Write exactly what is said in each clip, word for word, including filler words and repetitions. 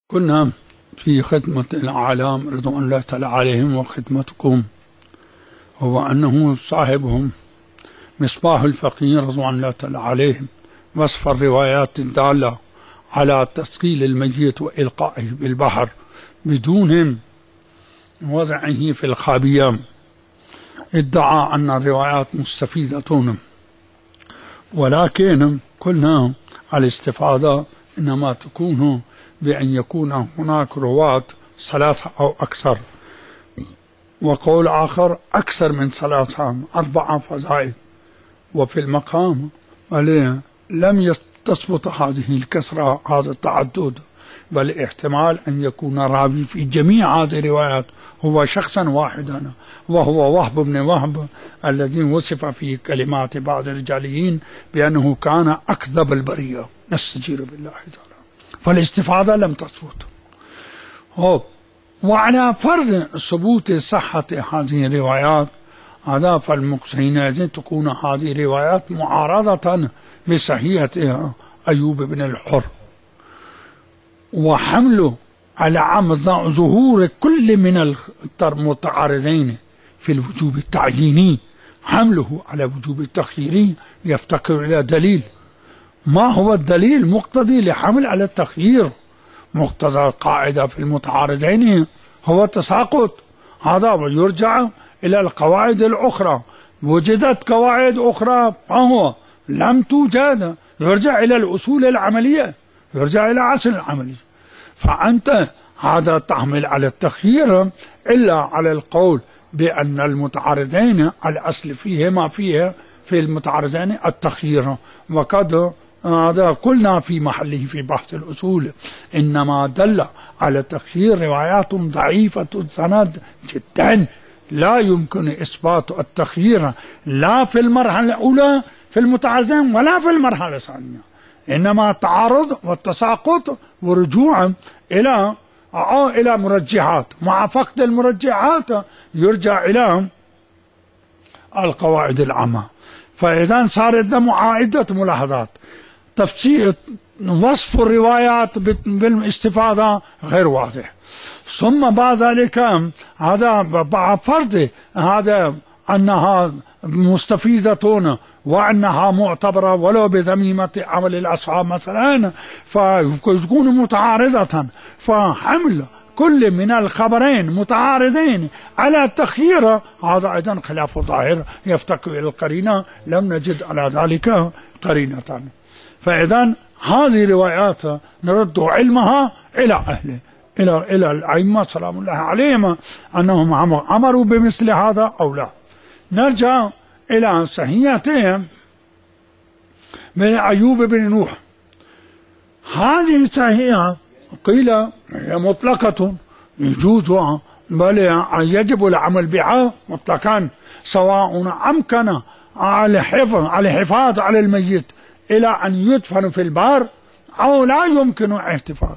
كنا في خدمة الأعلام رضوان الله تعالى عليهم، وخدمتكم هو أنه صاحبهم مصباح الفقيه رضوان الله تعالى عليهم وصف الروايات الدالة على تثقيل الميت وإلقائه بالبحر بدون وضعه في الخابية. ادعى أن الروايات مستفيدة، ولكن قلنا الاستفادة إنما تكون بأن يكون هناك رواة ثلاثة أو أكثر، وقول آخر أكثر من ثلاثة أربعة فزائد. وفي المقام لم تثبت هذه الكثرة، هذا التعدد، بل احتمال أن يكون راوي في جميع هذه الروايات هو شخصا واحدا، وهو وهب بن وهب الذي وصف في كلمات بعض الرجاليين بأنه كان أكذب البرية، نستجير بالله تعالى. فالاستفادة لم تثبت. وعلى فرض ثبوت صحة هذه الروايات هذا فالمقصرين أن تكون هذه الروايات معارضة بصحيحة أيوب بن الحر، وحمله على عم ظهور كل من المتعارضين في الوجوب التعييني، حمله على وجوب التخييري يفتقر إلى دليل. ما هو الدليل مقتضي لحمل على التخيير؟ مقتضى القاعدة في المتعارضين هو التساقط، هذا ويرجع إلى القواعد الأخرى. وجدت قواعد أخرى فهو لم توجد، يرجع إلى الأصول العملية، يرجع إلى عصر العملي. فأنت هذا تحمل على التخيير إلا على القول بأن المتعارضين الأصل فيه ما فيه في المتعارضين التخيير، وقد هذا قلنا في محله في بحث الأصول إنما دل على تخيير روايات ضعيفة السند جدا، لا يمكن إثبات التخيير لا في المرحلة الأولى في المتعارضين ولا في المرحلة الثانية، إنما تعارض والتساقط ورجوع إلى إلى مرجحات. مع فقد المرجحات يرجع إلى القواعد العامة. فإذا صارت عدة ملاحظات. تفسير وصف الروايات بالاستفادة غير واضح، ثم بعد ذلك هذا بعد فرض هذا أنها مستفيدة وأنها معتبرة ولو بذميمة عمل الأصحاب مثلا، فتكون متعارضة، فحمل كل من الخبرين متعارضين على التخيير هذا أيضا خلاف ظاهر يفتقر إلى القرينة، لم نجد على ذلك قرينة. فإذا هذه الروايات نرد علمها إلى أهله، إلى إلى الأئمة سلام الله عليهم أنهم أمروا بمثل هذا أو لا. نرجع إلى صحيحتهم من أيوب بن نوح. هذه صحيحة قيل هي مطلقة يجوز بل يجب العمل بها مطلقا، سواء أمكن على الحفاظ على الحفاظ على الميت إلى أن يدفن في البار أو لا يمكن احتفاظ.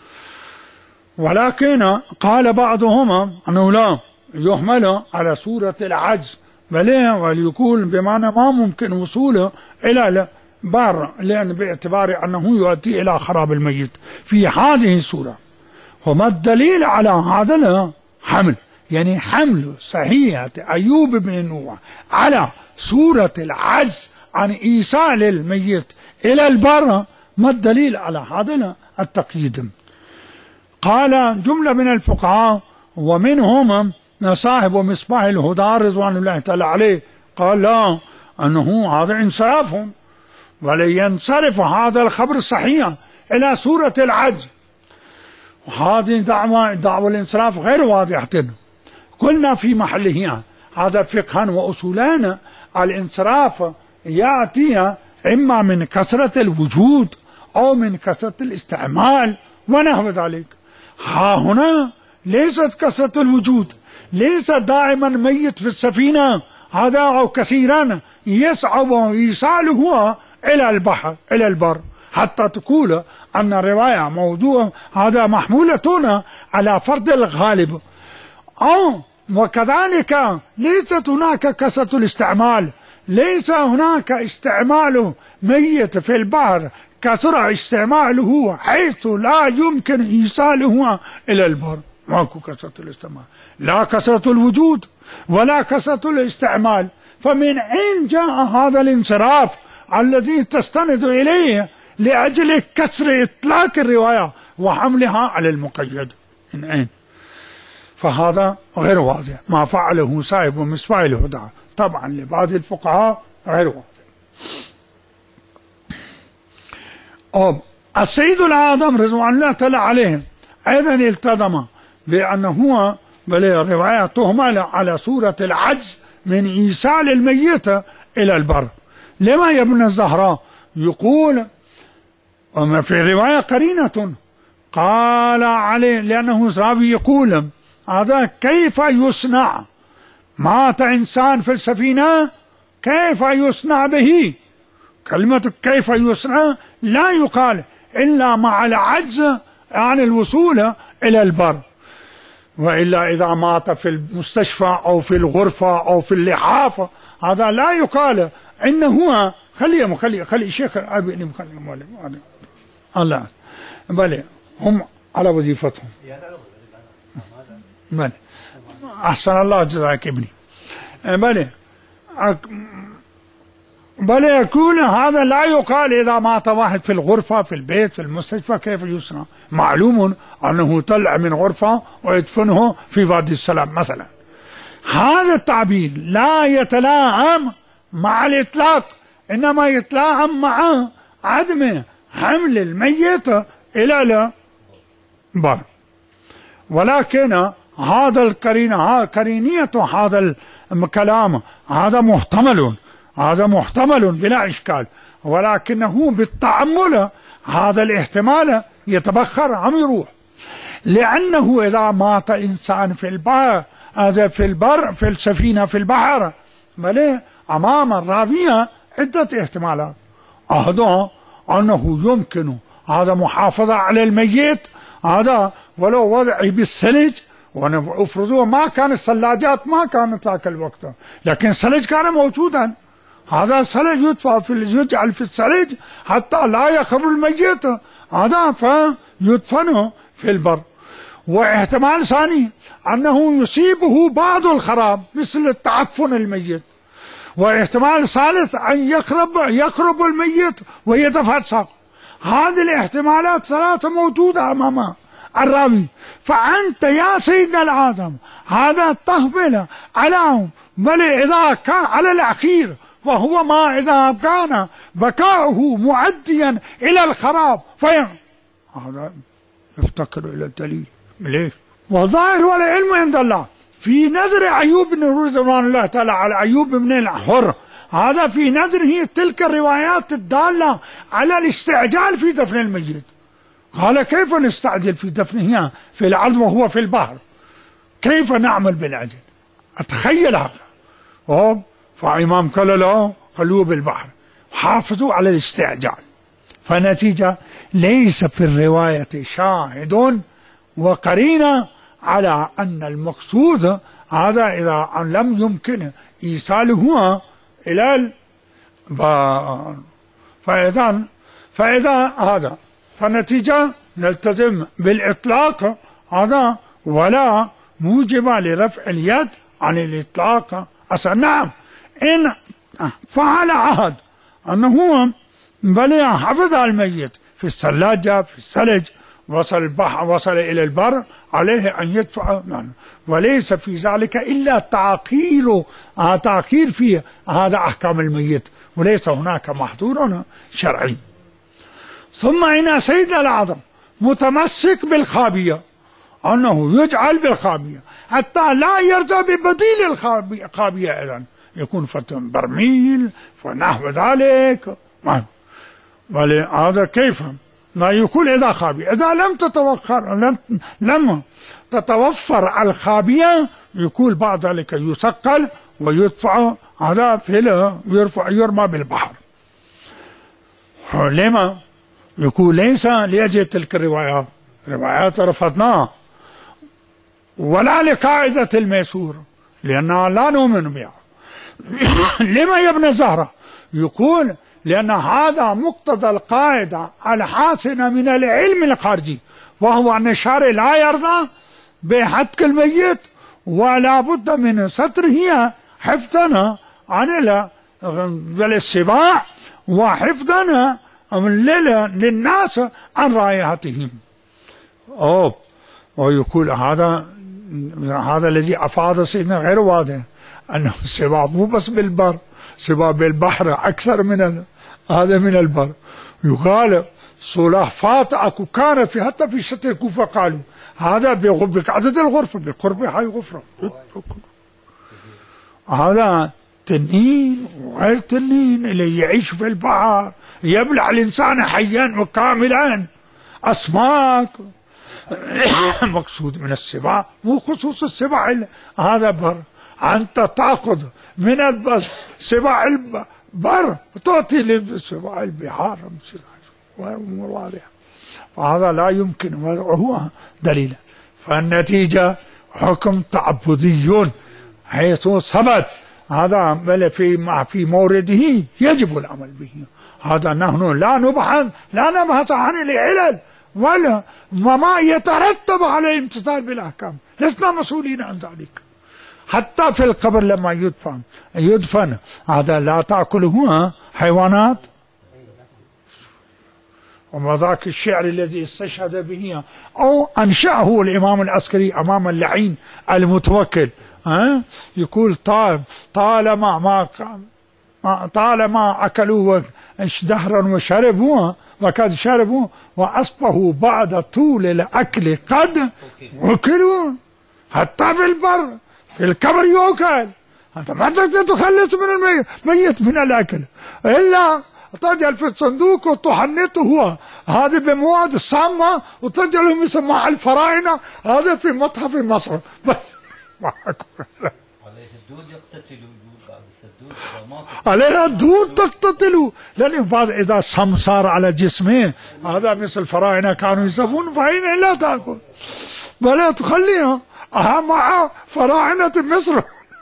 ولكن قال بعضهم أنه لا يحمل على صورة العجز، بل وليكون بمعنى ما ممكن وصوله إلى البار، لأن باعتبار أنه يؤدي إلى خراب الميت في هذه الصورة. وما الدليل على هذا الحمل؟ يعني حمل صحيحة أيوب بن نوح على صورة العجز عن إيصال الميت إلى البر، ما الدليل على هذا التقييد؟ قال جملة من الفقهاء ومنهم صاحب مصباح الهدى رضوان الله تعالى عليه قال لا، أنه هذا انصراف، ولينصرف هذا الخبر الصحيح إلى صورة العجز. وهذه دعوة دعوة الانصراف غير واضحة. قلنا في محله هذا فقها وأصولان. الانصراف يأتي إما من كثرة الوجود أو من كثرة الاستعمال ونحو ذلك. ها هنا ليست كثرة الوجود، ليس دائما ميت في السفينة هذا أو كثيرا يصعب إيصاله إلى البحر إلى البر حتى تقول أن الرواية موضوع هذا محمولة على فرض الغالب. أو وكذلك ليست هناك كثرة الاستعمال، ليس هناك استعمال ميت في البحر كثر استعماله حيث لا يمكن إيصاله إلى البر. ماكو كثرة الاستعمال، لا كثرة الوجود ولا كثرة الاستعمال. فمن أين جاء هذا الانصراف الذي تستند إليه لأجل كسر إطلاق الرواية وحملها على المقيد؟ من أين؟ فهذا غير واضح. ما فعله صاحب مصباح الهدى طبعا لبعض الفقهاء غير واضح. أو السيد الأعظم رضوان الله تعالى عليه أيضا التزم بأنه هو بل رواية تهمل على صورة العجز من إيصال الميت إلى البر. لما يا ابن الزهراء يقول وما في رواية قرينة قال عليه، لأنه راوي يقول هذا كيف يصنع؟ مات إنسان في السفينة كيف يصنع به؟ كلمة كيف يصنع لا يقال إلا مع العجز عن الوصول إلى البر، وإلا إذا مات في المستشفى أو في الغرفة أو في اللحاف هذا لا يقال إنه خليه خليه خلي الشيخ أبي خليه الله بل هم على وظيفتهم. بل أحسن الله جزاك ابني. بل بل يقول هذا لا يقال إذا مات واحد في الغرفة في البيت في المستشفى كيف يصنع. معلوم أنه طلع من غرفة ويدفنه في وادي السلام مثلا. هذا التعبير لا يتلائم مع الإطلاق، إنما يتلائم مع عدم حمل الميت إلى البر. ولكن هذا القرينة قرينية هذا الكلام هذا محتمل، هذا محتمل بلا إشكال، ولكنه بالتأمل هذا الاحتمال يتبخر عم يروح. لأنه إذا مات إنسان في البر هذا في البر في السفينة في البحر بل أمام الراوية عدة احتمالات. أحدها أنه يمكن هذا محافظة على الميت هذا ولو وضعه بالثلج، وافرضوا ما كان الثلاجات ما كانت ذاك الوقت لكن الثلج كان موجودا، هذا الثلج يدفع في يجعل في الثلج حتى لا يخرج الميت هذا فيدفنه في البر. واحتمال ثاني أنه يصيبه بعض الخراب مثل التعفن الميت. واحتمال ثالث أن يخرب يخرب الميت ويتفسق. هذه الاحتمالات ثلاثة موجودة أمام الراوي. فأنت يا سيدنا الأعظم هذا تحمل على بل إذا كان على الأخير وهو ما إذا كان بكاؤه معديا إلى الخراب في هذا يفتكر إلى الدليل. ليش؟ والظاهر والعلم عند الله. في نظر أيوب بن رضوان الله تعالى على أيوب بن الحر هذا في نظره تلك الروايات الدالة على الاستعجال في دفن الميت. قال كيف نستعجل في دفنه في الأرض وهو في البحر؟ كيف نعمل بالعجل؟ أتخيل هذا. فإمام قال له خلوه بالبحر، حافظوا على الاستعجال. فنتيجة ليس في الرواية شاهد وقرينة على أن المقصود هذا إذا لم يمكن إيصاله إلى البحر. فإذا فإذا هذا فنتيجة نلتزم بالإطلاق هذا ولا موجب لرفع اليد عن الإطلاق أصلا. نعم إن فعل عهد أنه بل حفظ الميت في الثلاجة في الثلج وصل البحر وصل إلى البر عليه أن يدفع يعني. وليس في ذلك إلا تعقيل تأخير في هذا أحكام الميت، وليس هناك محظور شرعي. ثم إن سيدنا الأعظم متمسك بالخابية أنه يجعل بالخابية حتى لا يرجع ببديل الخابية إذن يكون فتن برميل ونحو ذلك. هذا كيف ما يكون إذا خابية إذا لم تتوفر لم, لم تتوفر الخابية يكون بعد ذلك يسقل ويدفع هذا في يرفع يرمى بالبحر. لما يقول ليس لأجل تلك الروايات روايات رفضناها ولا لقاعدة الميسور لأنها لا نؤمن بها. لما يا ابن الزهرة يقول لأن هذا مقتضى القاعدة الحاسنة من العلم الخارجي، وهو أن الشارع لا يرضى بحتك الميت، ولا بد من ستره حفظنا عن السباع، وحفظنا للناس عن رائحتهم. أوه. ويقول هذا هذا الذي أفاد سيدنا غير واضح، أنه السباع مو بس بالبر، سباع بالبحر أكثر من هذا من البر. يقال صلافات أكو كانت في حتى في شتى الكوفة، قالوا هذا بعدد الغرفة بقرب هاي غفرة. هذا تنين وغير تنين اللي يعيش في البحر، يبلع الإنسان حيا وكاملا، أسماك. مقصود من السباع مو خصوص السباع هذا بر، أنت تأخذ من البس سباع البر تعطي للسباع البحار، واضح. فهذا لا يمكن وضعه دليلا. فالنتيجة حكم تعبدي حيث ثبت هذا بل في في مورده يجب العمل به. هذا نحن لا نبحث لا نبحث عن العلل ولا وما يترتب على الامتثال بالأحكام، لسنا مسؤولين عن ذلك. حتى في القبر لما يدفن يدفن هذا لا تأكله حيوانات. وذاك الشعر الذي استشهد به أو أنشأه الإمام العسكري أمام اللعين المتوكل، ها يقول طال طالما ما طالما أكلوا دهرا وشربوا وقد شربوا وأصبحوا بعد طول الأكل قد أكلوا. حتى في البر في الكبر يؤكل، أنت ما تقدر تخلص من الميت من الأكل إلا تجعل في الصندوق وتحنطه هو هذا بمواد السامة وتجعله مثل مع الفراعنة هذا في متحف مصر. عليه الدود يقتتلوا بعد السدود، عليها الدود تقتتلوا، لأن بعض إذا سم صار على جسمه هذا مثل الفراعنة كانوا يسمون فإن لا تأكل ولا تخليها مع فراعنة مصر.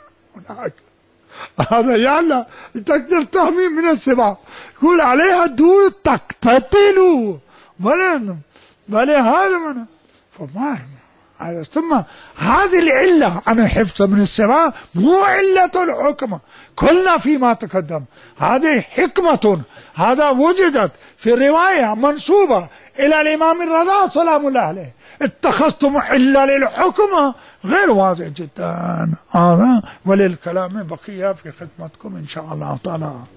هذا يعني تقدر تحمي من السباع. يقول عليها الدود تقتتلوا ولا ولا هذا من فما ثم هذه العلة أنا حفظ من السباع مو علة الحكمة. كلنا فيما تقدم هذه حكمة هذا وجدت في رواية منسوبة إلى الإمام الرضا سلام الله عليه. اتخذتم علة للحكمة غير واضح جدا هذا، وللكلام بقية في خدمتكم إن شاء الله تعالى.